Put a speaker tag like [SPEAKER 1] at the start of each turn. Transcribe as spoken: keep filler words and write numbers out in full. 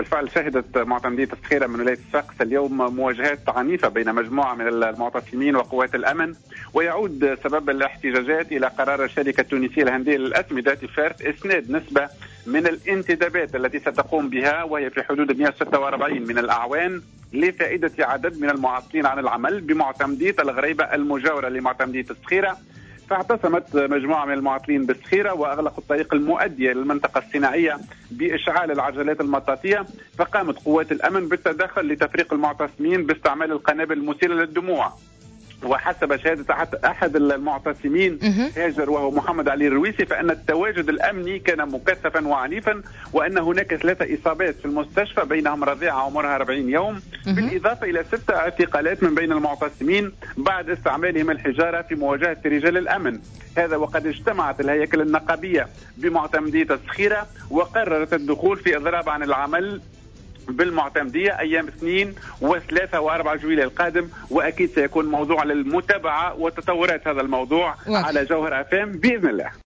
[SPEAKER 1] بالفعل شهدت معتمدية الصخيرة من ولاية صفاقس اليوم مواجهات عنيفة بين مجموعة من المعتصمين وقوات الأمن، ويعود سبب الاحتجاجات إلى قرار الشركة التونسية الهندية للأسمدة تفارت إسناد نسبة من الانتدابات التي ستقوم بها، وهي في حدود مئة وستة وأربعين من الأعوان، لفائدة عدد من المعاطلين عن العمل بمعتمدية الغريبة المجاورة لمعتمدية الصخيرة. فاعتصمت مجموعة من المعاطلين بالصخيرة وأغلقوا الطريق المؤدية للمنطقة الصناعية بإشعال العجلات المطاطية، فقامت قوات الأمن بالتدخل لتفريق المعتصمين باستعمال القنابل المسيلة للدموع. وحسب شهادة أحد المعتصمين هاجر وهو محمد علي الرويسي، فإن التواجد الأمني كان مكثفا وعنيفا، وأن هناك ثلاثة إصابات في المستشفى بينهم رضيعة عمرها أربعين يوم، بالإضافة إلى ستة اعتقالات من بين المعتصمين بعد استعمالهم الحجارة في مواجهة رجال الأمن. هذا وقد اجتمعت الهياكل النقابية بمعتمدية الصخيرة وقررت الدخول في إضراب عن العمل بالمعتمدية أيام اثنين وثلاثة وأربعة جويلية القادم، وأكيد سيكون موضوع للمتابعة وتطورات هذا الموضوع واضح على جوهر أف ام بإذن الله.